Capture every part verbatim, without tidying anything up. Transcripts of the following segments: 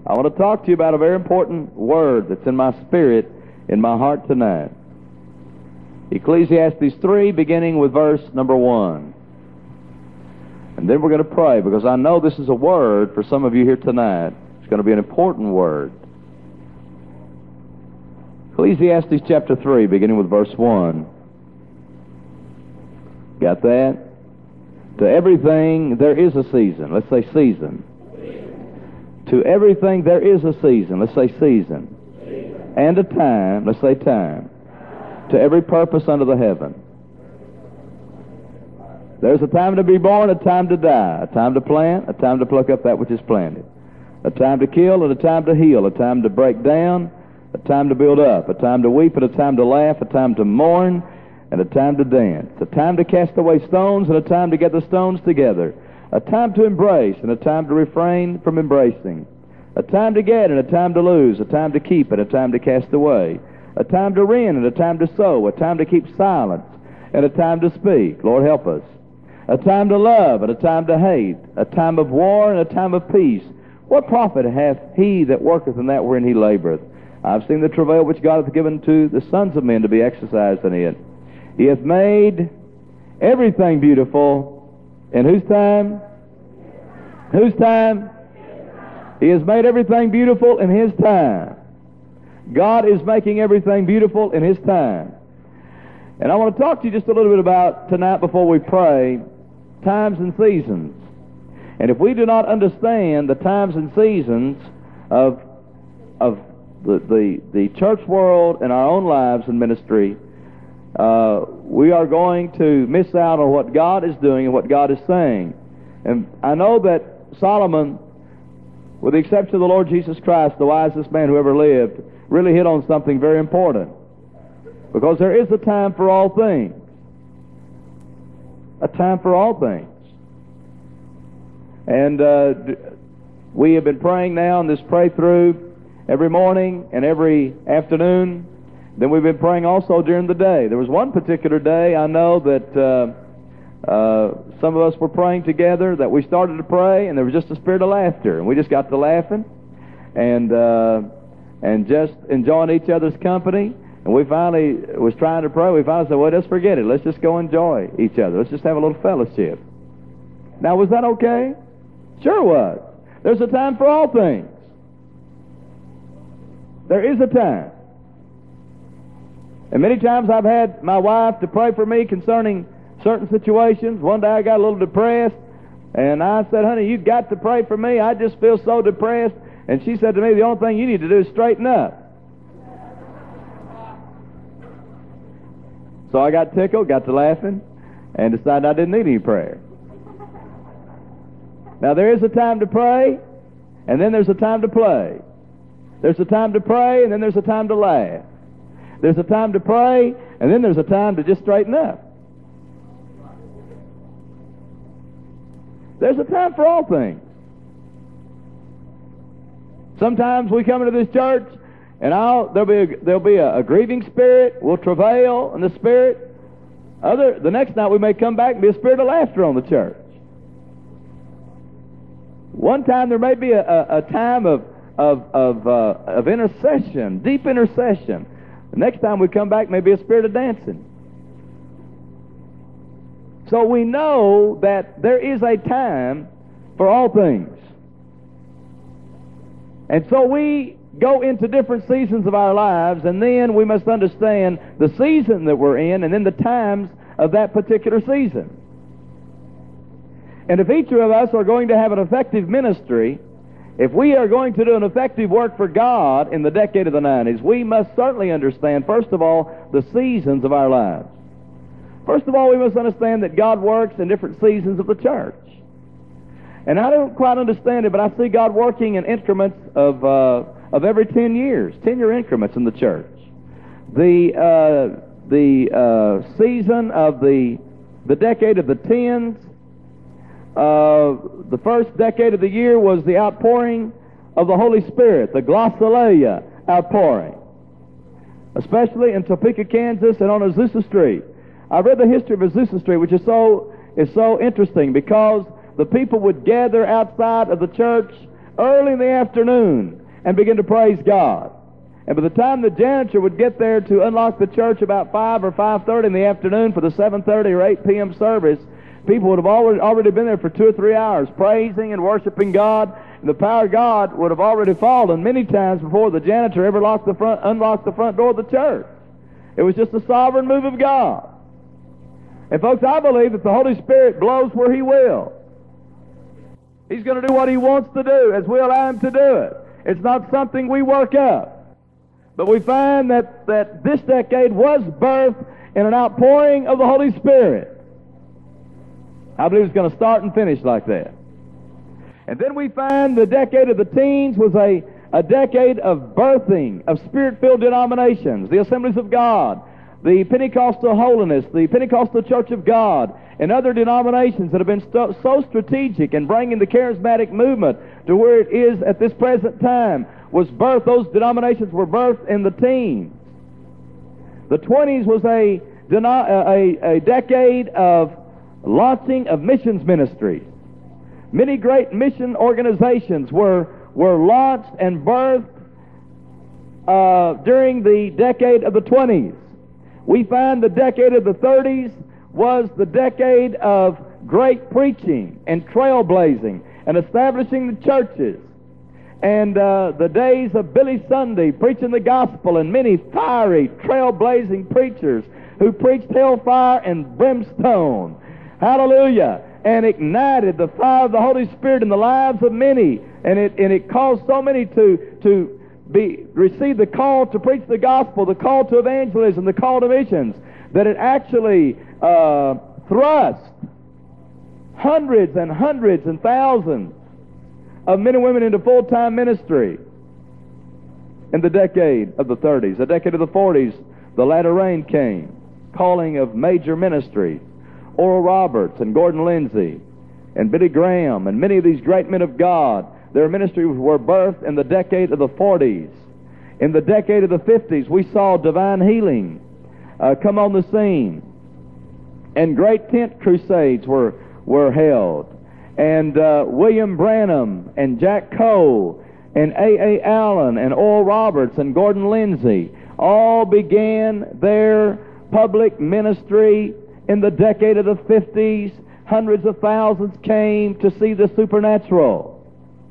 I want to talk to you about a very important word that's in my spirit, in my heart tonight. Ecclesiastes three, beginning with verse number one. And then we're going to pray, because I know this is a word for some of you here tonight. It's going to be an important word. Ecclesiastes chapter three, beginning with verse one. Got that? To everything there is a season. Let's say season. Season. To everything there is a season. Let's say season. Season. And a time. Let's say time. Time. To every purpose under the heaven. There's a time to be born, a time to die, a time to plant, a time to pluck up that which is planted, a time to kill and a time to heal, a time to break down, a time to build up, a time to weep and a time to laugh, a time to mourn and a time to dance, a time to cast away stones and a time to gather stones together, a time to embrace and a time to refrain from embracing, a time to get and a time to lose, a time to keep and a time to cast away, a time to rend and a time to sow, a time to keep silence and a time to speak. Lord, help us. A time to love and a time to hate, a time of war and a time of peace. What profit hath he that worketh in that wherein he laboureth? I've seen the travail which God hath given to the sons of men to be exercised in it. He hath made everything beautiful. In whose time? Whose time? He has made everything beautiful in His time. God is making everything beautiful in His time. And I want to talk to you just a little bit about, tonight before we pray, times and seasons. And if we do not understand the times and seasons of of the, the, the church world and our own lives and ministry, uh, we are going to miss out on what God is doing and what God is saying. And I know that Solomon, with the exception of the Lord Jesus Christ, the wisest man who ever lived, really hit on something very important. Because there is a time for all things. A time for all things. And uh, we have been praying now in this pray through every morning and every afternoon. Then we've been praying also during the day. There was one particular day I know that uh, uh, some of us were praying together, that we started to pray, and there was just a spirit of laughter. And we just got to laughing and, uh, and just enjoying each other's company. And we finally was trying to pray. We finally said, well, let's forget it. Let's just go enjoy each other. Let's just have a little fellowship. Now, was that okay? Sure was. There's a time for all things. There is a time. And many times I've had my wife to pray for me concerning certain situations. One day I got a little depressed, and I said, honey, you've got to pray for me. I just feel so depressed. And she said to me, the only thing you need to do is straighten up. So I got tickled, got to laughing, and decided I didn't need any prayer. Now, there is a time to pray, and then there's a time to play. There's a time to pray, and then there's a time to laugh. There's a time to pray, and then there's a time to just straighten up. There's a time for all things. Sometimes we come into this church, and I'll, there'll be a, there'll be a, a grieving spirit. We'll travail in the spirit. Other the next night we may come back and be a spirit of laughter on the church. One time there may be a, a, a time of of of, uh, of intercession, deep intercession. The next time we come back may be a spirit of dancing. So we know that there is a time for all things, and so we go into different seasons of our lives, and then we must understand the season that we're in and then the times of that particular season. And if each of us are going to have an effective ministry, if we are going to do an effective work for God in the decade of the nineties, we must certainly understand, first of all, the seasons of our lives. First of all, we must understand that God works in different seasons of the church. And I don't quite understand it, but I see God working in increments of uh, of every ten years, ten-year increments in the church. The uh, the uh, season of the the decade of the tens, uh, the first decade of the year was the outpouring of the Holy Spirit, the glossolalia outpouring, especially in Topeka, Kansas, and on Azusa Street. I read the history of Azusa Street, which is so is so interesting, because the people would gather outside of the church early in the afternoon and begin to praise God. And by the time the janitor would get there to unlock the church about five or five thirty in the afternoon for the seven thirty or eight p.m. service, people would have already, already been there for two or three hours praising and worshiping God. And the power of God would have already fallen many times before the janitor ever locked the front, unlocked the front door of the church. It was just a sovereign move of God. And folks, I believe that the Holy Spirit blows where He will. He's going to do what He wants to do as we allow Him to do it. It's not something we work up. But we find that, that this decade was birthed in an outpouring of the Holy Spirit. I believe it's going to start and finish like that. And then we find the decade of the teens was a, a decade of birthing of Spirit-filled denominations, the Assemblies of God, the Pentecostal Holiness, the Pentecostal Church of God, and other denominations that have been so, so strategic in bringing the charismatic movement to where it is at this present time. Was birthed, those denominations were birthed in the teens. The twenties was a, a, a decade of launching of missions ministries. Many great mission organizations were, were launched and birthed uh, during the decade of the twenties. We find the decade of the thirties was the decade of great preaching and trailblazing and establishing the churches. And uh, the days of Billy Sunday preaching the gospel, and many fiery, trailblazing preachers who preached hellfire and brimstone. Hallelujah. And ignited the fire of the Holy Spirit in the lives of many. And it, and it caused so many to, to be, receive the call to preach the gospel, the call to evangelism, the call to missions, that it actually uh, thrust hundreds and hundreds and thousands of men and women into full-time ministry in the decade of the thirties. The decade of the forties, the latter rain came, calling of major ministry. Oral Roberts and Gordon Lindsay and Billy Graham and many of these great men of God, their ministries were birthed in the decade of the forties. In the decade of the fifties, we saw divine healing uh, come on the scene. And great tent crusades were, were held. And uh, William Branham and Jack Cole and A A Allen and Oral Roberts and Gordon Lindsay all began their public ministry in the decade of the fifties. Hundreds of thousands came to see the supernatural.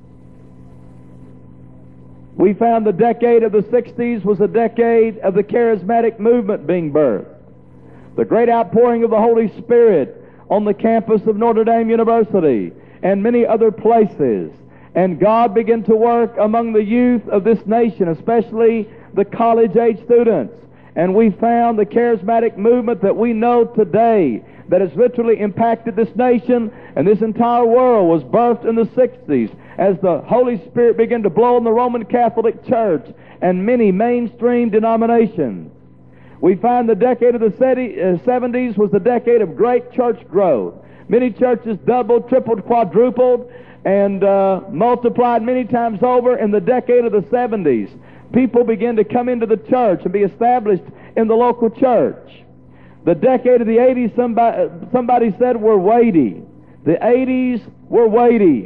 We found the decade of the sixties was a decade of the charismatic movement being birthed. The great outpouring of the Holy Spirit on the campus of Notre Dame University and many other places. And God began to work among the youth of this nation, especially the college-age students. And we found the charismatic movement that we know today that has literally impacted this nation and this entire world was birthed in the sixties as the Holy Spirit began to blow in the Roman Catholic Church and many mainstream denominations. We find the decade of the seventies was the decade of great church growth. Many churches doubled, tripled, quadrupled, and uh, multiplied many times over in the decade of the seventies. People began to come into the church and be established in the local church. The decade of the eighties, somebody, somebody said, were weighty. The eighties were weighty.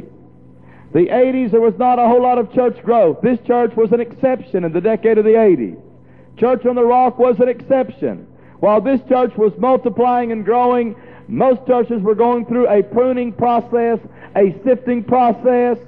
The eighties, there was not a whole lot of church growth. This church was an exception in the decade of the eighties. Church on the Rock was an exception. While this church was multiplying and growing, most churches were going through a pruning process, a sifting process,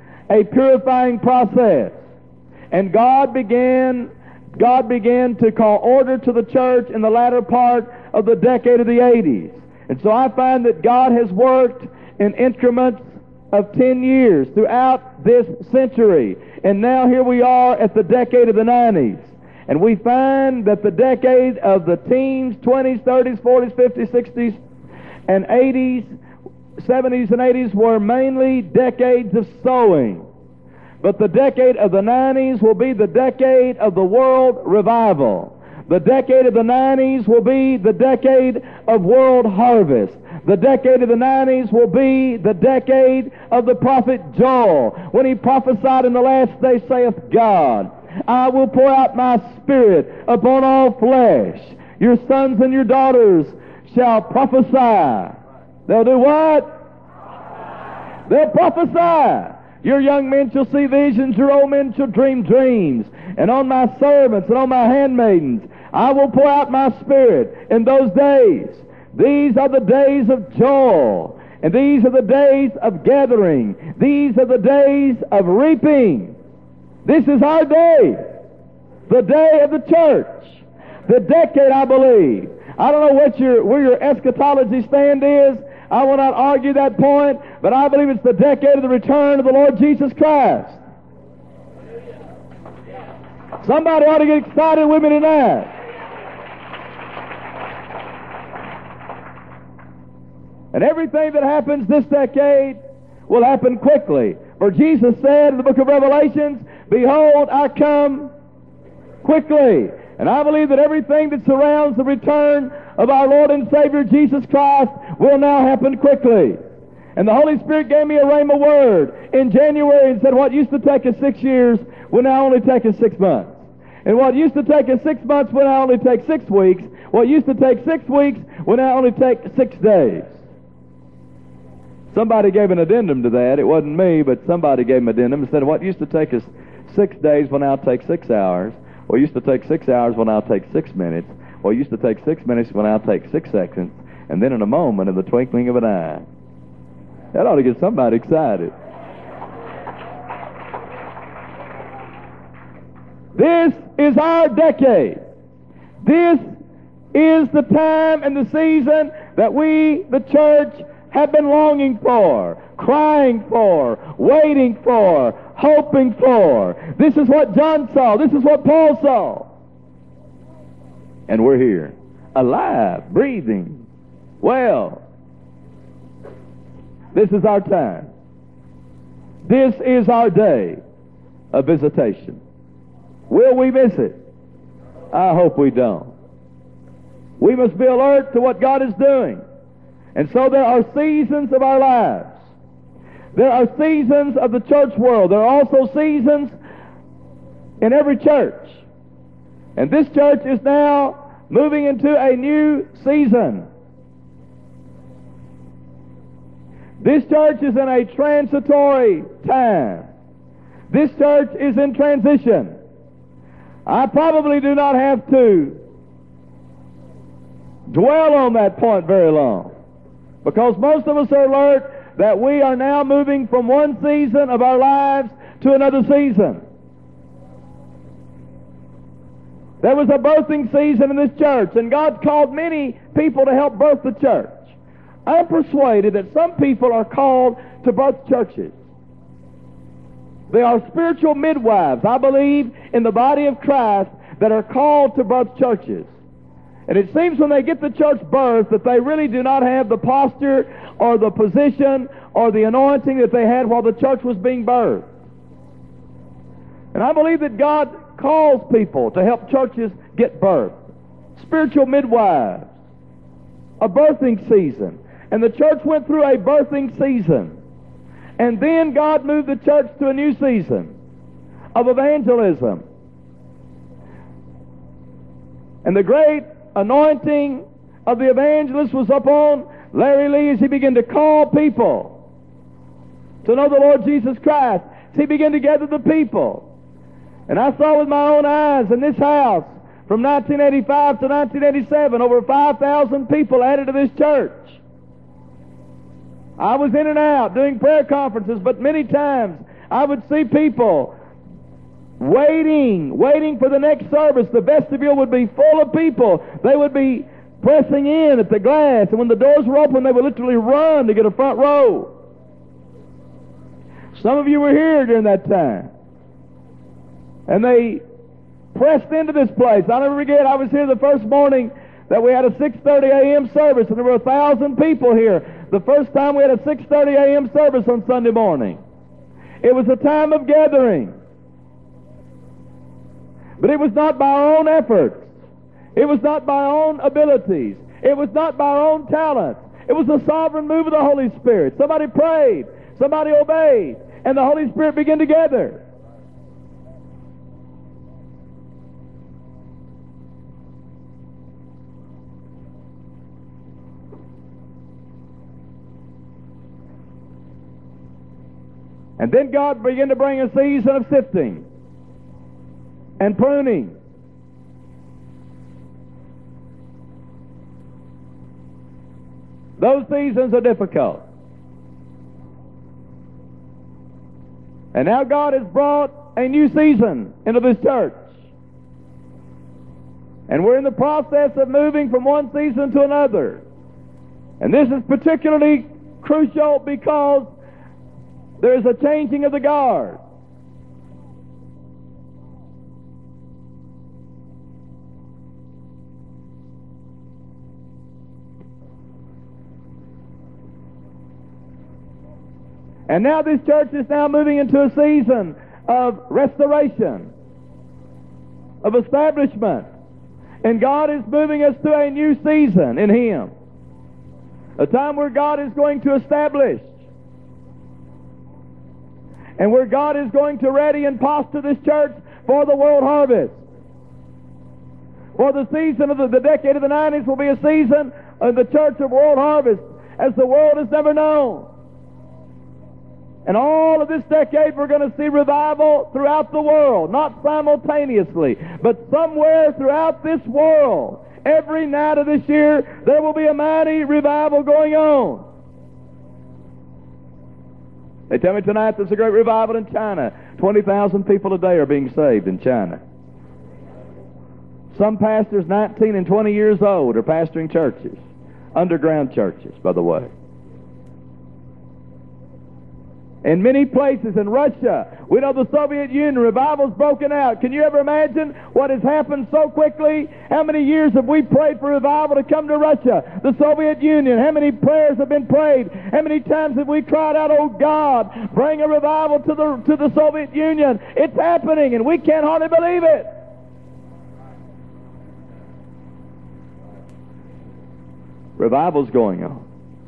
a purifying process. And God began, God began to call order to the church in the latter part of the decade of the eighties. And so I find that God has worked in increments of ten years throughout this century. And now here we are at the decade of the nineties. And we find that the decade of the teens, twenties, thirties, forties, fifties, sixties, and eighties, seventies, and eighties were mainly decades of sowing. But the decade of the nineties will be the decade of the world revival. The decade of the nineties will be the decade of world harvest. The decade of the nineties will be the decade of the prophet Joel, when he prophesied, in the last day saith God, I will pour out my Spirit upon all flesh. Your sons and your daughters shall prophesy. They'll do what? They'll prophesy. Your young men shall see visions, your old men shall dream dreams. And on my servants and on my handmaidens I will pour out my Spirit in those days. These are the days of Joel, and these are the days of gathering. These are the days of reaping. This is our day, the day of the church, the decade, I believe. I don't know what your, where your eschatology stand is. I will not argue that point, but I believe it's the decade of the return of the Lord Jesus Christ. Somebody ought to get excited with me tonight. And everything that happens this decade will happen quickly. For Jesus said in the book of Revelations, behold, I come quickly. And I believe that everything that surrounds the return of our Lord and Savior Jesus Christ will now happen quickly. And the Holy Spirit gave me a rhema word in January and said what used to take us six years will now only take us six months. And what used to take us six months will now only take six weeks. What used to take six weeks will now only take six days. Somebody gave an addendum to that. It wasn't me, but somebody gave an addendum and said what used to take us six days will now take six hours. What used to take six hours will now take six minutes. What used to take six minutes will now take six seconds. And then in a moment, in the twinkling of an eye. That ought to get somebody excited. This is our decade. This is the time and the season that we, the church, have been longing for, crying for, waiting for, hoping for. This is what John saw. This is what Paul saw. And we're here, alive, breathing, well. This is our time. This is our day of visitation. Will we miss it? I hope we don't. We must be alert to what God is doing. And so there are seasons of our lives. There are seasons of the church world. There are also seasons in every church. And this church is now moving into a new season. This church is in a transitory time. This church is in transition. I probably do not have to dwell on that point very long, because most of us are alert that we are now moving from one season of our lives to another season. There was a birthing season in this church, and God called many people to help birth the church. I'm persuaded that some people are called to birth churches. They are spiritual midwives, I believe, in the body of Christ that are called to birth churches. And it seems when they get the church birthed that they really do not have the posture or the position or the anointing that they had while the church was being birthed. And I believe that God calls people to help churches get birthed. Spiritual midwives. A birthing season. And the church went through a birthing season. And then God moved the church to a new season of evangelism. And the great anointing of the evangelist was upon Larry Lee as he began to call people to know the Lord Jesus Christ. As he began to gather the people. And I saw with my own eyes in this house from nineteen eighty-five to nineteen eighty-seven over five thousand people added to this church. I was in and out doing prayer conferences, but many times I would see people waiting, waiting for the next service. The vestibule would be full of people. They would be pressing in at the glass, and when the doors were open, they would literally run to get a front row. Some of you were here during that time. And they pressed into this place. I'll never forget, I was here the first morning that we had a six thirty a.m. service, and there were a thousand people here. The first time we had a six thirty a.m. service on Sunday morning. It was a time of gathering. But it was not by our own efforts. It was not by our own abilities. It was not by our own talents. It was the sovereign move of the Holy Spirit. Somebody prayed. Somebody obeyed. And the Holy Spirit began to gather. And And then God began to bring a season of sifting and pruning. Those seasons are difficult. And now God has brought a new season into this church. And we're in the process of moving from one season to another. And this is particularly crucial because there is a changing of the guard. And now this church is now moving into a season of restoration, of establishment. And God is moving us to a new season in Him. A time where God is going to establish. And where God is going to ready and posture this church for the world harvest. For the season of the, the decade of the nineties will be a season of the church of world harvest as the world has never known. And all of this decade we're going to see revival throughout the world, not simultaneously, but somewhere throughout this world. Every night of this year there will be a mighty revival going on. They tell me tonight there's a great revival in China. twenty thousand people a day are being saved in China. Some pastors nineteen and twenty years old are pastoring churches, underground churches, by the way. In many places in Russia, we know the Soviet Union, revival's broken out. Can you ever imagine what has happened so quickly? How many years have we prayed for revival to come to Russia, the Soviet Union? How many prayers have been prayed? How many times have we cried out, oh God, bring a revival to the, to the Soviet Union? It's happening, and we can't hardly believe it. Revival's going on.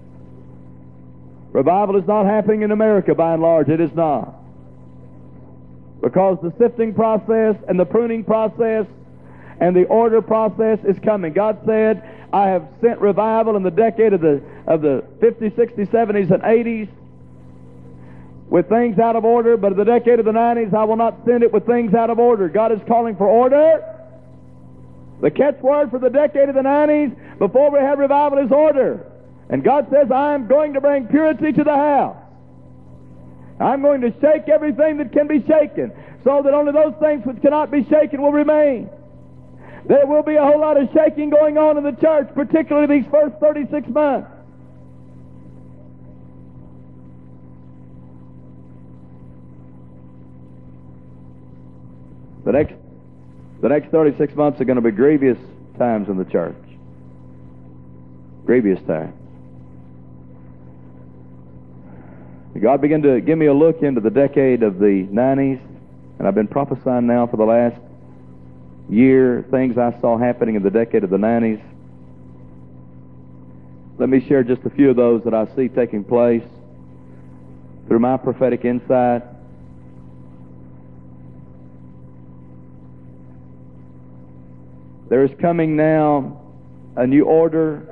Revival is not happening in America by and large. It is not. Because the sifting process and the pruning process and the order process is coming. God said, I have sent revival in the decade of the of the fifties, sixties, seventies, and eighties with things out of order, but in the decade of the nineties, I will not send it with things out of order. God is calling for order. The catchword for the decade of the nineties, before we have revival, is order. And God says, I am going to bring purity to the house. I'm going to shake everything that can be shaken, so that only those things which cannot be shaken will remain. There will be a whole lot of shaking going on in the church, particularly these first thirty-six months. The next, the next thirty-six months are going to be grievous times in the church. Grievous times. God began to give me a look into the decade of the nineties, and I've been prophesying now for the last year things I saw happening in the decade of the nineties. Let me share just a few of those that I see taking place through my prophetic insight. There is coming now a new order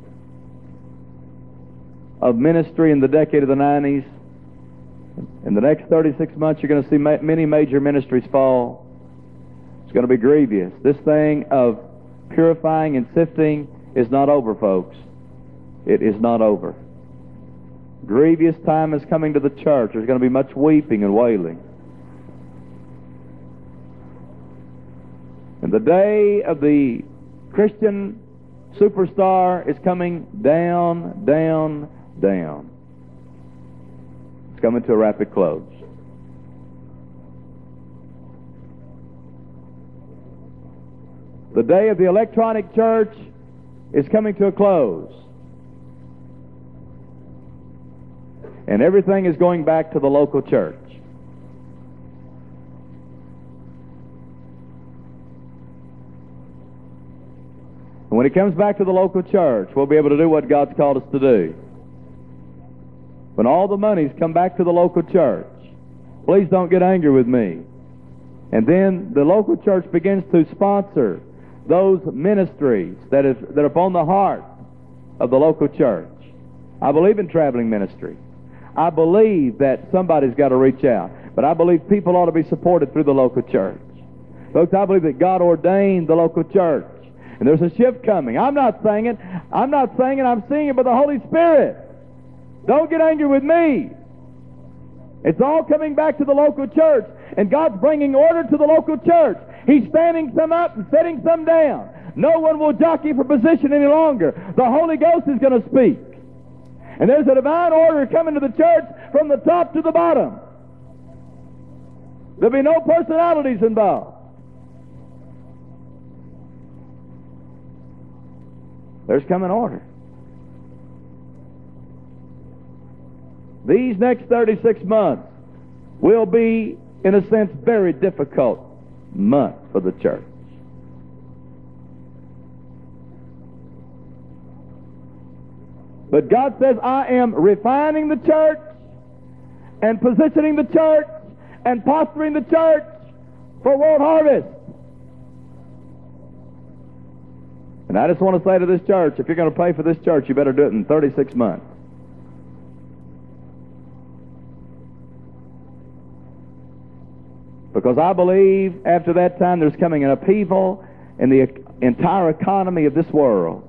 of ministry in the decade of the nineties. In the next thirty-six months, you're going to see ma- many major ministries fall. It's going to be grievous. This thing of purifying and sifting is not over, folks. It is not over. Grievous time is coming to the church. There's going to be much weeping and wailing. And the day of the Christian superstar is coming down, down, down. It's coming to a rapid close. The day of the electronic church is coming to a close. And everything is going back to the local church. And when it comes back to the local church, we'll be able to do what God's called us to do. When all the monies come back to the local church, please don't get angry with me. And then the local church begins to sponsor those ministries that is that are upon the heart of the local church. I believe in traveling ministry. I believe that somebody's got to reach out. But I believe people ought to be supported through the local church. Folks, I believe that God ordained the local church. And there's a shift coming. I'm not saying it. I'm not saying it. I'm seeing it by the Holy Spirit. Don't get angry with me. It's all coming back to the local church. And God's bringing order to the local church. He's standing some up and setting some down. No one will jockey for position any longer. The Holy Ghost is going to speak. And there's a divine order coming to the church from the top to the bottom. There'll be no personalities involved. There's coming order. These next thirty-six months will be, in a sense, very difficult months for the church. But God says, I am refining the church and positioning the church and posturing the church for world harvest. And I just want to say to this church, if you're going to pay for this church, you better do it in thirty-six months. Because I believe after that time there's coming an upheaval in the entire economy of this world.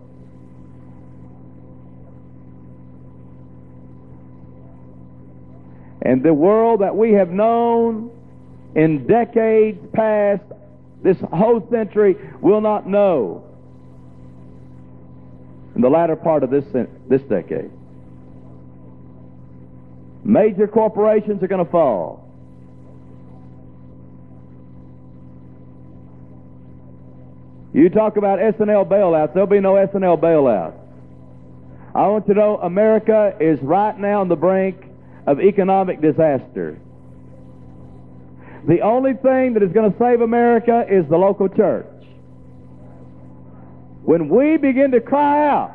And the world that we have known in decades past, this whole century, will not know in the latter part of this, this decade. Major corporations are going to fall. You talk about S and L bailouts, there'll be no S and L bailouts. I want you to know America is right now on the brink of economic disaster. The only thing that is going to save America is the local church. When we begin to cry out,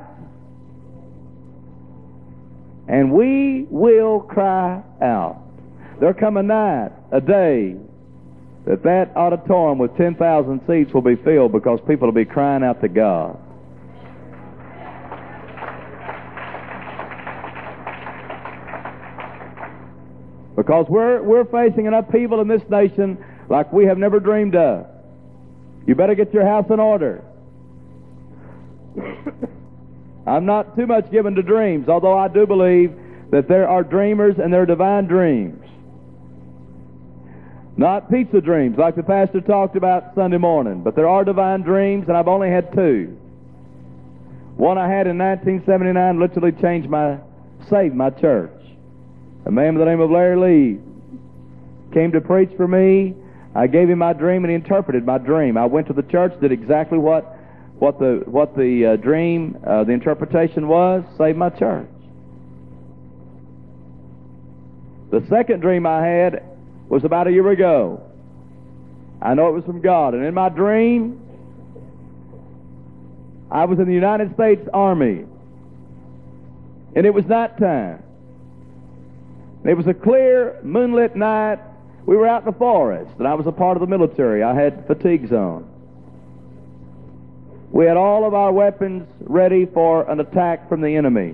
and we will cry out, there come a night, a day, that that auditorium with ten thousand seats will be filled because people will be crying out to God. Because we're, we're facing an upheaval in this nation like we have never dreamed of. You better get your house in order. I'm not too much given to dreams, although I do believe that there are dreamers and there are divine dreams. Not pizza dreams like the pastor talked about Sunday morning, but there are divine dreams, and I've only had two. One I had in nineteen seventy-nine literally changed my, saved my church. A man by the name of Larry Lee came to preach for me. I gave him my dream, and he interpreted my dream. I went to the church, did exactly what what the what the uh, dream, uh, the interpretation was, saved my church. The second dream I had was about a year ago. I know it was from God, and in my dream, I was in the United States Army, and it was nighttime. It was a clear, moonlit night. We were out in the forest, and I was a part of the military. I had fatigue zone. We had all of our weapons ready for an attack from the enemy.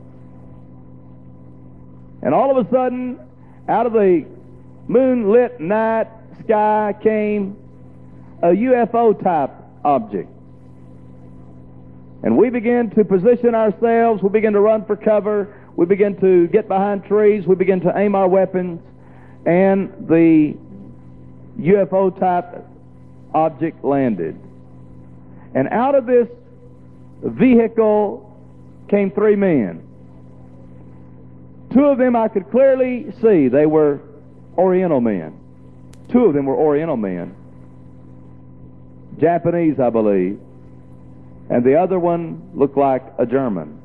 And all of a sudden, out of the moonlit night sky came a U F O-type object. And we began to position ourselves. We began to run for cover. We began to get behind trees. We began to aim our weapons. And the U F O-type object landed. And out of this vehicle came three men. Two of them I could clearly see. They were Oriental men. Two of them were Oriental men. Japanese, I believe. And the other one looked like a German.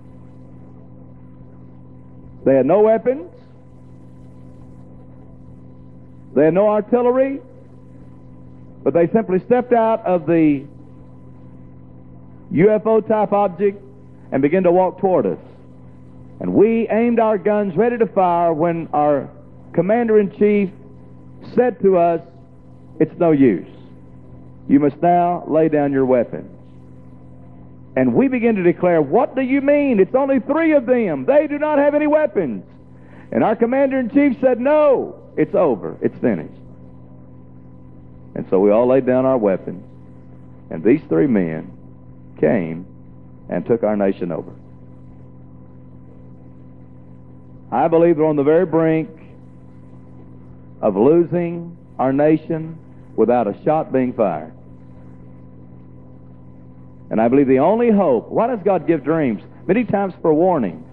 They had no weapons. They had no artillery. But they simply stepped out of the U F O-type object and began to walk toward us. And we aimed our guns ready to fire when our commander-in-chief said to us, "It's no use. You must now lay down your weapons." And we began to declare, "What do you mean? It's only three of them. They do not have any weapons." And our commander-in-chief said, no, it's over. It's finished. And so we all laid down our weapons. And these three men came and took our nation over. I believe we're on the very brink of losing our nation without a shot being fired. And I believe the only hope, why does God give dreams? Many times for warnings.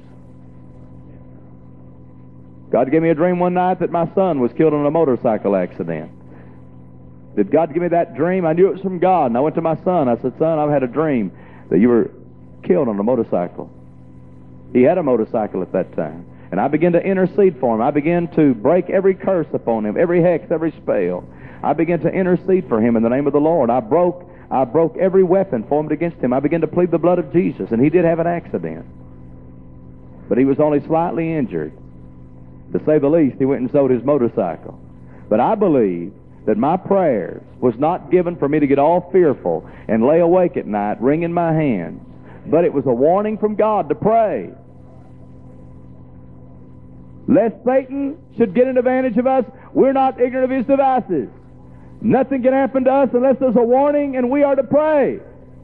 God gave me a dream one night that my son was killed in a motorcycle accident. Did God give me that dream? I knew it was from God. And I went to my son. I said, son, I've had a dream that you were killed on a motorcycle. He had a motorcycle at that time. And I began to intercede for him. I began to break every curse upon him, every hex, every spell. I began to intercede for him in the name of the Lord. I broke I broke every weapon formed against him. I began to plead the blood of Jesus. And he did have an accident. But he was only slightly injured. To say the least, he went and sold his motorcycle. But I believe that my prayers was not given for me to get all fearful and lay awake at night wringing my hands. But it was a warning from God to pray. Lest Satan should get an advantage of us, we're not ignorant of his devices. Nothing can happen to us unless there's a warning, and we are to pray.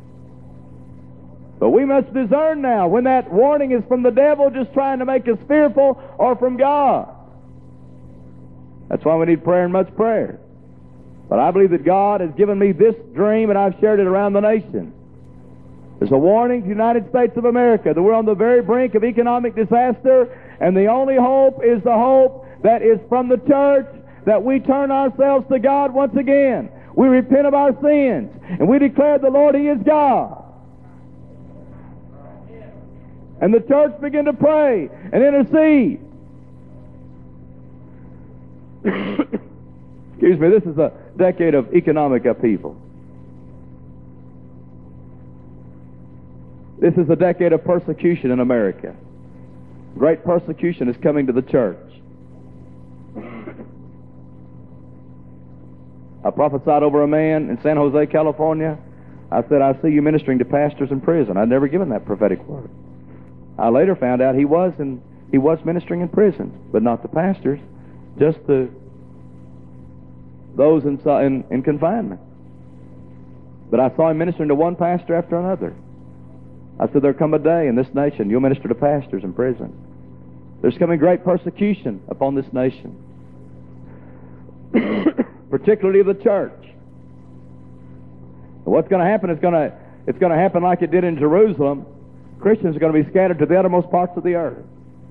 But we must discern now when that warning is from the devil just trying to make us fearful or from God. That's why we need prayer and much prayer. But I believe that God has given me this dream, and I've shared it around the nation. There's a warning to the United States of America that we're on the very brink of economic disaster, and the only hope is the hope that is from the church, that we turn ourselves to God once again. We repent of our sins, and we declare the Lord, He is God. And the church begin to pray and intercede. Excuse me, this is a decade of economic upheaval. This is a decade of persecution in America. Great persecution is coming to the church. I prophesied over a man in San Jose, California. I said, I see you ministering to pastors in prison. I'd never given that prophetic word. I later found out he was in, he was ministering in prisons, but not the pastors, just the those in, in, in confinement. But I saw him ministering to one pastor after another. I said, there'll come a day in this nation you'll minister to pastors in prison. There's coming great persecution upon this nation, particularly the church. And what's going to happen is going to it's going to happen like it did in Jerusalem. Christians are going to be scattered to the uttermost parts of the earth.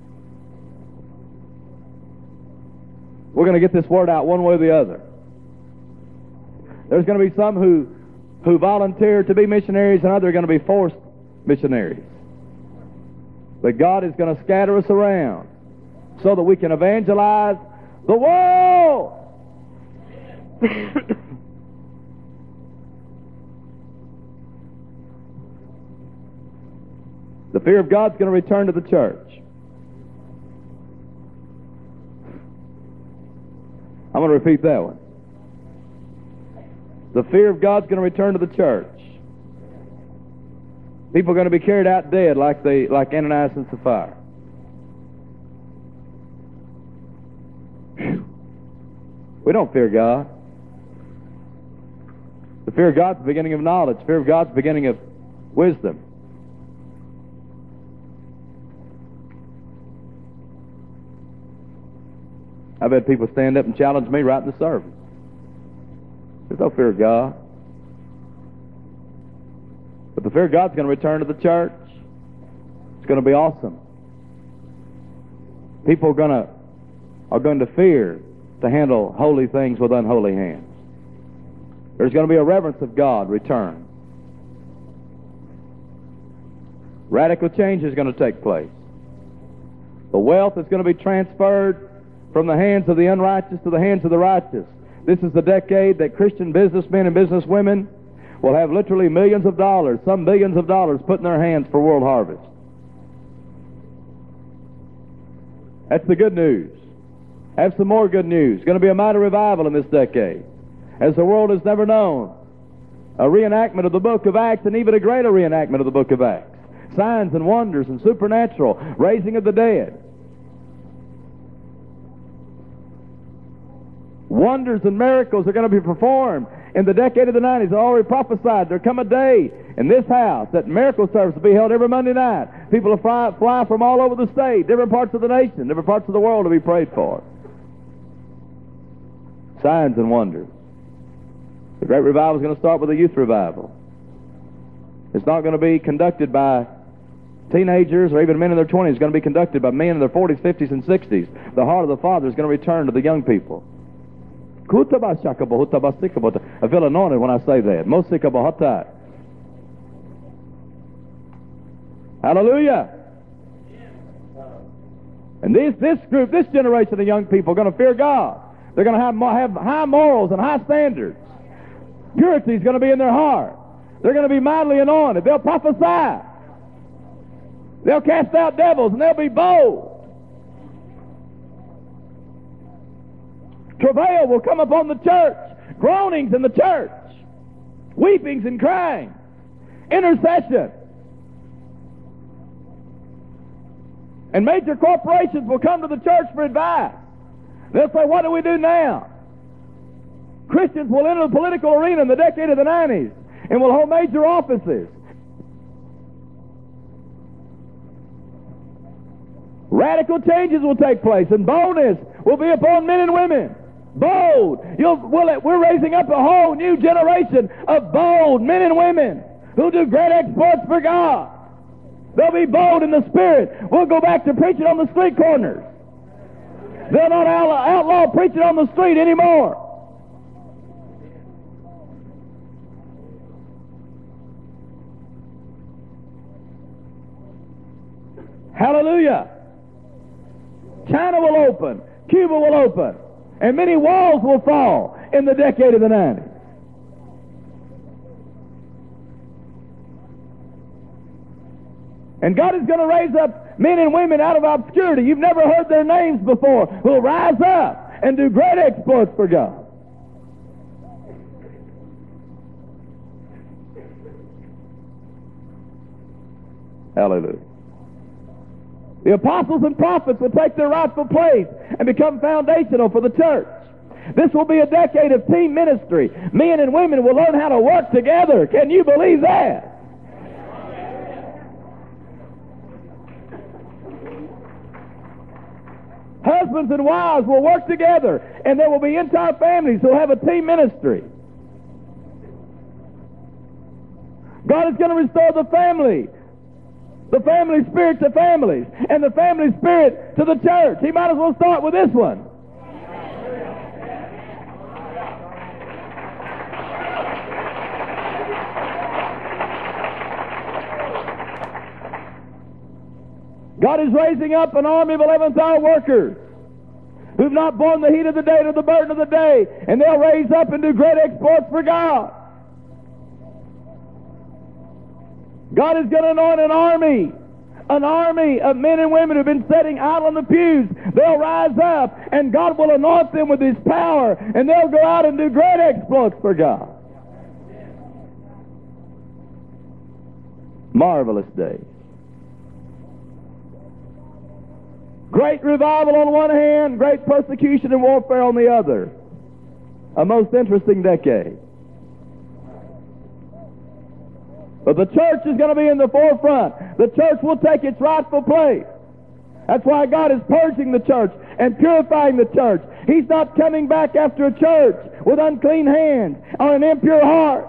We're going to get this word out one way or the other. There's going to be some who who volunteer to be missionaries, and others are going to be forced missionaries. But God is going to scatter us around so that we can evangelize the world. The fear of God's going to return to the church. I'm going to repeat that one. The fear of God's going to return to the church. People are going to be carried out dead like they, like Ananias and Sapphira. Whew. We don't fear God. The fear of God's the beginning of knowledge. The fear of God's the beginning of wisdom. I've had people stand up and challenge me right in the service. There's no fear of God. But the fear of God's going to return to the church. It's going to be awesome. People are going to are going to fear to handle holy things with unholy hands. There's going to be a reverence of God return. Radical change is going to take place. The wealth is going to be transferred from the hands of the unrighteous to the hands of the righteous. This is the decade that Christian businessmen and businesswomen will have literally millions of dollars, some billions of dollars put in their hands for world harvest. That's the good news. Have some more good news. It's going to be a mighty revival in this decade, as the world has never known. A reenactment of the book of Acts, and even a greater reenactment of the book of Acts. Signs and wonders and supernatural, raising of the dead. Wonders and miracles are going to be performed in the decade of the nineties. I already prophesied there come a day in this house that miracle service will be held every Monday night. People will fly, fly from all over the state, different parts of the nation, different parts of the world to be prayed for. Signs and wonders. The great revival is going to start with a youth revival. It's not going to be conducted by teenagers or even men in their twenties. It's going to be conducted by men in their forties, fifties, and sixties. The heart of the Father is going to return to the young people. I feel anointed when I say that. Hallelujah. And this, this group, this generation of young people are going to fear God. They're going to have, have high morals and high standards. Purity is going to be in their heart. They're going to be mightily anointed. They'll prophesy. They'll cast out devils, and they'll be bold. Travail will come upon the church. Groanings in the church. Weepings and crying. Intercession. And major corporations will come to the church for advice. They'll say, what do we do now? Christians will enter the political arena in the decade of the nineties and will hold major offices. Radical changes will take place, and boldness will be upon men and women. Bold. You'll, we'll, we're raising up a whole new generation of bold men and women who do great exploits for God. They'll be bold in the Spirit. We'll go back to preaching on the street corners. They'll not outlaw, outlaw preaching on the street anymore. Hallelujah. China will open. Cuba will open. And many walls will fall in the decade of the nineties. And God is going to raise up men and women out of obscurity. You've never heard their names before. Who will rise up and do great exploits for God. Hallelujah. The apostles and prophets will take their rightful place and become foundational for the church. This will be a decade of team ministry. Men and women will learn how to work together. Can you believe that? Husbands and wives will work together, and there will be entire families who will have a team ministry. God is going to restore the family. The family spirit to families, and the family spirit to the church. He might as well start with this one. God is raising up an army of eleventh hour workers who've not borne the heat of the day or the burden of the day, and they'll raise up and do great exploits for God. God is going to anoint an army, an army of men and women who've been sitting idle in the pews. They'll rise up, and God will anoint them with His power, and they'll go out and do great exploits for God. Marvelous day. Great revival on one hand, great persecution and warfare on the other. A most interesting decade. But the church is going to be in the forefront. The church will take its rightful place. That's why God is purging the church and purifying the church. He's not coming back after a church with unclean hands or an impure heart.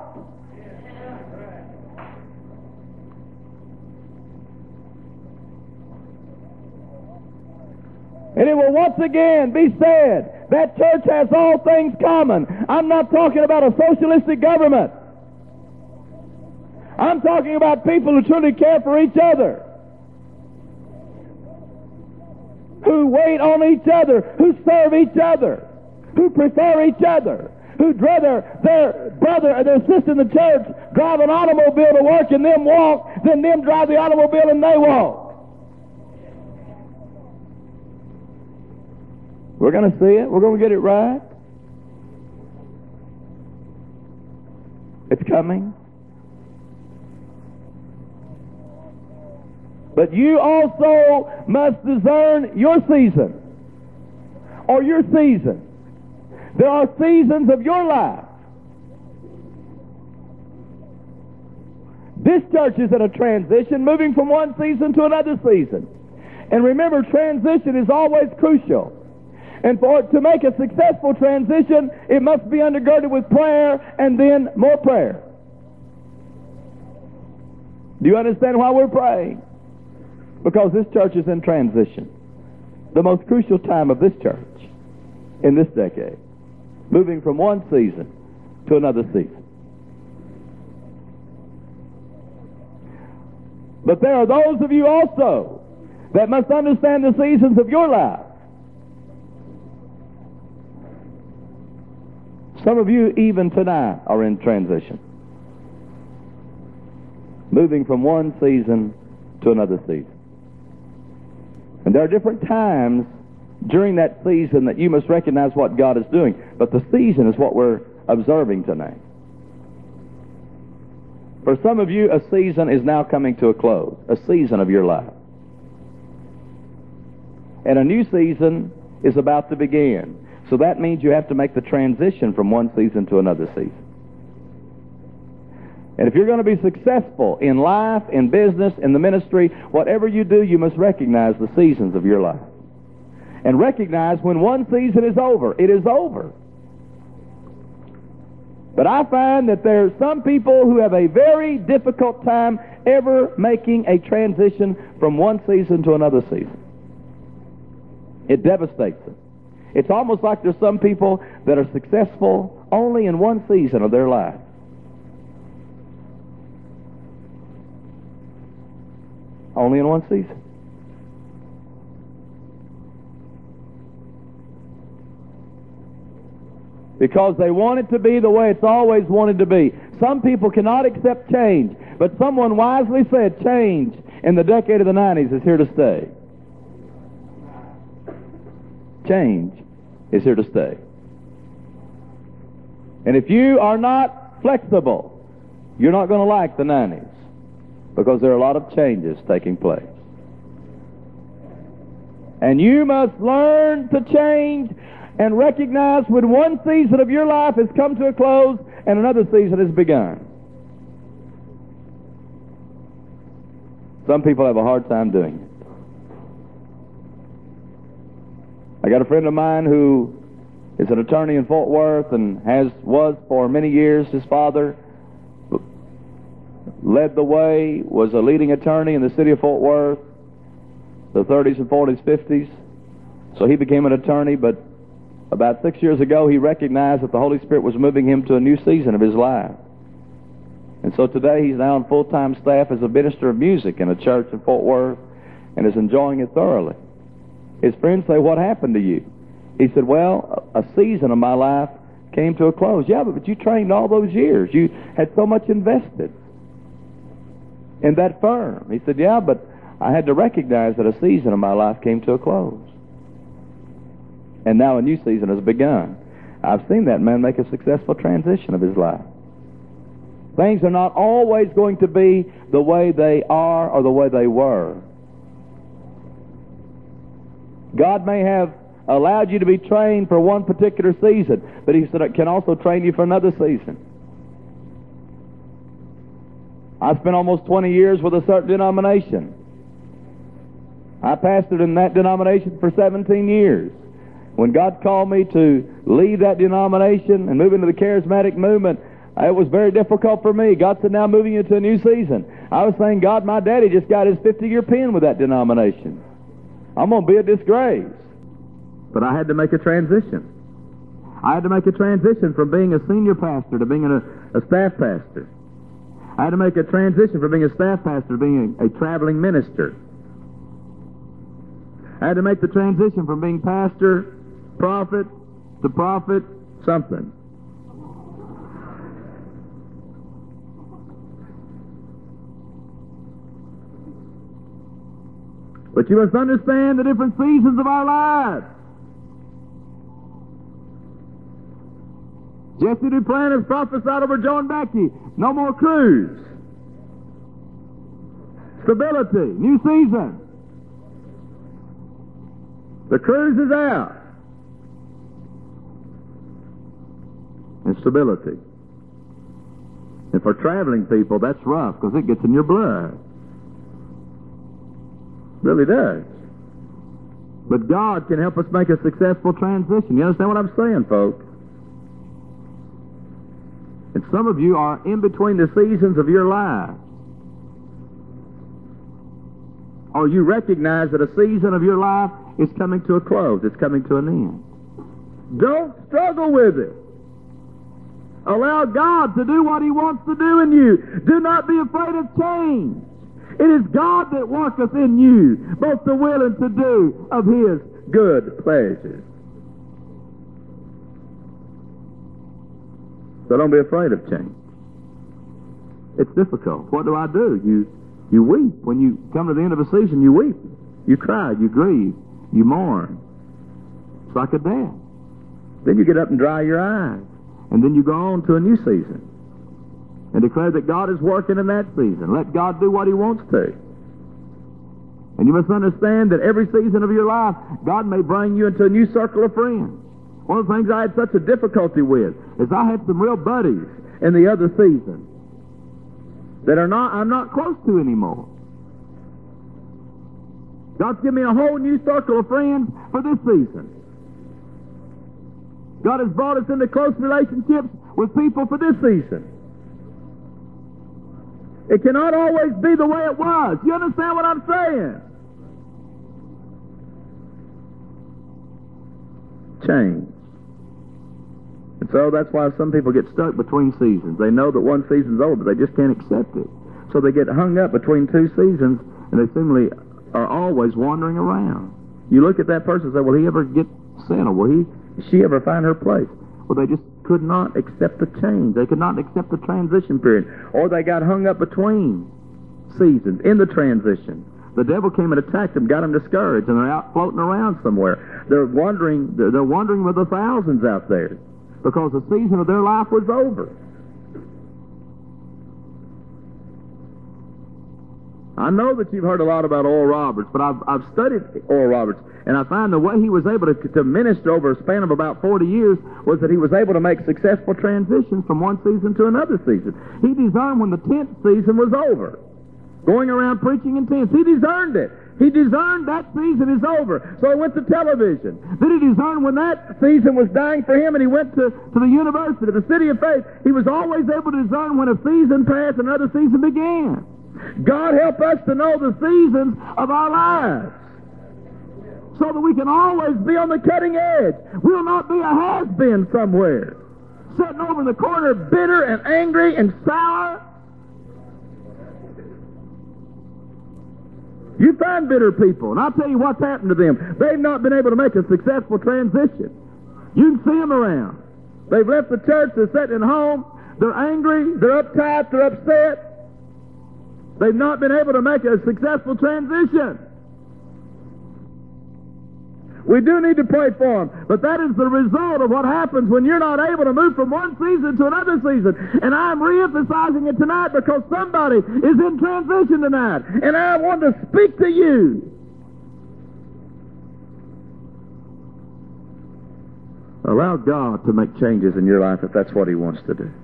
And it will once again be said, that church has all things common. I'm not talking about a socialistic government. I'm talking about people who truly care for each other, who wait on each other, who serve each other, who prefer each other, who'd rather their brother or their sister in the church drive an automobile to work and them walk than them drive the automobile and they walk. We're going to see it. We're going to get it right. It's coming. But you also must discern your season, or your season. There are seasons of your life. This church is in a transition, moving from one season to another season. And remember, transition is always crucial. And for to make a successful transition, it must be undergirded with prayer and then more prayer. Do you understand why we're praying? Because this church is in transition. The most crucial time of this church in this decade. Moving from one season to another season. But there are those of you also that must understand the seasons of your life. Some of you even tonight are in transition. Moving from one season to another season. And there are different times during that season that you must recognize what God is doing. But the season is what we're observing tonight. For some of you, a season is now coming to a close. A season of your life. And a new season is about to begin. So that means you have to make the transition from one season to another season. And if you're going to be successful in life, in business, in the ministry, whatever you do, you must recognize the seasons of your life. And recognize when one season is over, it is over. But I find that there are some people who have a very difficult time ever making a transition from one season to another season. It devastates them. It's almost like there's some people that are successful only in one season of their life. Only in one season. Because they want it to be the way it's always wanted to be. Some people cannot accept change. But someone wisely said change in the decade of the nineties is here to stay. Change is here to stay. And if you are not flexible, you're not going to like the nineties. Because there are a lot of changes taking place. And you must learn to change and recognize when one season of your life has come to a close and another season has begun. Some people have a hard time doing it. I got a friend of mine who is an attorney in Fort Worth and has was for many years. His father led the way, was a leading attorney in the city of Fort Worth, the thirties and forties, fifties. So he became an attorney, but about six years ago he recognized that the Holy Spirit was moving him to a new season of his life. And so today he's now on full-time staff as a minister of music in a church in Fort Worth and is enjoying it thoroughly. His friends say, "What happened to you?" He said, "Well, a season of my life came to a close." "Yeah, but you trained all those years. You had so much invested in that firm." He said, "Yeah, but I had to recognize that a season of my life came to a close. And now a new season has begun." I've seen that man make a successful transition of his life. Things are not always going to be the way they are or the way they were. God may have allowed you to be trained for one particular season, but He said it can also train you for another season. I spent almost twenty years with a certain denomination. I pastored in that denomination for seventeen years. When God called me to leave that denomination and move into the charismatic movement, it was very difficult for me. God said, "Now moving into a new season." I was saying, "God, my daddy just got his fifty-year pen with that denomination. I'm going to be a disgrace." But I had to make a transition. I had to make a transition from being a senior pastor to being a, a staff pastor. I had to make a transition from being a staff pastor to being a, a traveling minister. I had to make the transition from being pastor, prophet, to prophet, something. But you must understand the different seasons of our lives. Jesse Duplantis has prophesied over Joe and Becky. No more cruise. Stability. New season. The cruise is out. and stability. And for traveling people, that's rough because it gets in your blood. It really does. But God can help us make a successful transition. You understand what I'm saying, folks? And some of you are in between the seasons of your life. Or you recognize that a season of your life is coming to a close. It's coming to an end. Don't struggle with it. Allow God to do what He wants to do in you. Do not be afraid of change. It is God that worketh in you, both to will and to do of His good pleasure. So don't be afraid of change. It's difficult. What do I do? You you weep. When you come to the end of a season, you weep. You cry, you grieve, you mourn. It's like a death. Then you get up and dry your eyes. And then you go on to a new season. And declare that God is working in that season. Let God do what He wants to. And you must understand that every season of your life, God may bring you into a new circle of friends. One of the things I had such a difficulty with is I had some real buddies in the other season that are not I'm not close to anymore. God's given me a whole new circle of friends for this season. God has brought us into close relationships with people for this season. It cannot always be the way it was. You understand what I'm saying? Change. And so that's why some people get stuck between seasons. They know that one season's over, but they just can't accept it. So they get hung up between two seasons, and they seemingly are always wandering around. You look at that person and say, will he ever get settled? Will he, she ever find her place? Well, they just could not accept the change. They could not accept the transition period. Or they got hung up between seasons in the transition. The devil came and attacked them, got them discouraged, and they're out floating around somewhere. They're wandering, they're wandering with the thousands out there because the season of their life was over. I know that you've heard a lot about Oral Roberts, but I've, I've studied Oral Roberts, and I find the way he was able to, to minister over a span of about forty years was that he was able to make successful transitions from one season to another season. He discerned when the tenth season was over, going around preaching in tents. He discerned it. He discerned that season is over. So he went to television. Then he discerned when that season was dying for him, and he went to, to the university, the City of Faith. He was always able to discern when a season passed and another season began. God help us to know the seasons of our lives so that we can always be on the cutting edge. We'll not be a has-been somewhere, sitting over in the corner bitter and angry and sour. You find bitter people, and I'll tell you what's happened to them. They've not been able to make a successful transition. You can see them around. They've left the church, they're sitting at home, they're angry, they're uptight, they're upset. They've not been able to make a successful transition. We do need to pray for them, but that is the result of what happens when you're not able to move from one season to another season. And I'm re-emphasizing it tonight because somebody is in transition tonight, and I want to speak to you. Allow God to make changes in your life if that's what He wants to do.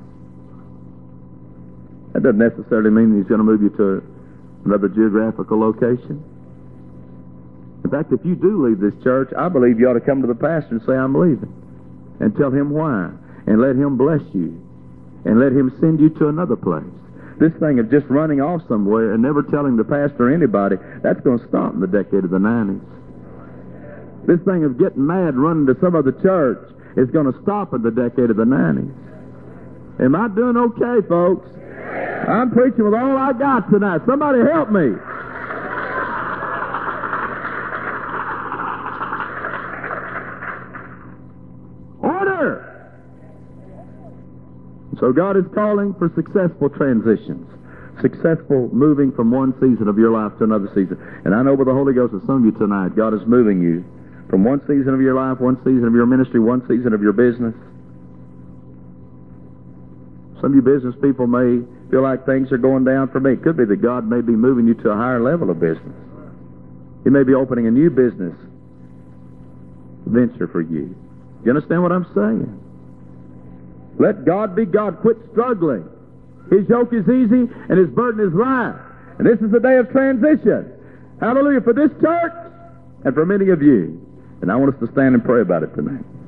That doesn't necessarily mean He's going to move you to another geographical location. In fact, if you do leave this church, I believe you ought to come to the pastor and say, I'm leaving. And tell him why. And let him bless you. And let him send you to another place. This thing of just running off somewhere and never telling the pastor or anybody, that's going to stop in the decade of the nineties. This thing of getting mad running to some other church is going to stop in the decade of the nineties. Am I doing okay, folks? I'm preaching with all I got tonight. Somebody help me. Order! So God is calling for successful transitions. Successful moving from one season of your life to another season. And I know by the Holy Ghost that some of you tonight, God is moving you from one season of your life, one season of your ministry, one season of your business. Some of you business people may feel like things are going down for me. It could be that God may be moving you to a higher level of business. He may be opening a new business venture for you. You understand what I'm saying? Let God be God. Quit struggling. His yoke is easy and His burden is light. And this is the day of transition. Hallelujah, for this church and for many of you. And I want us to stand and pray about it tonight.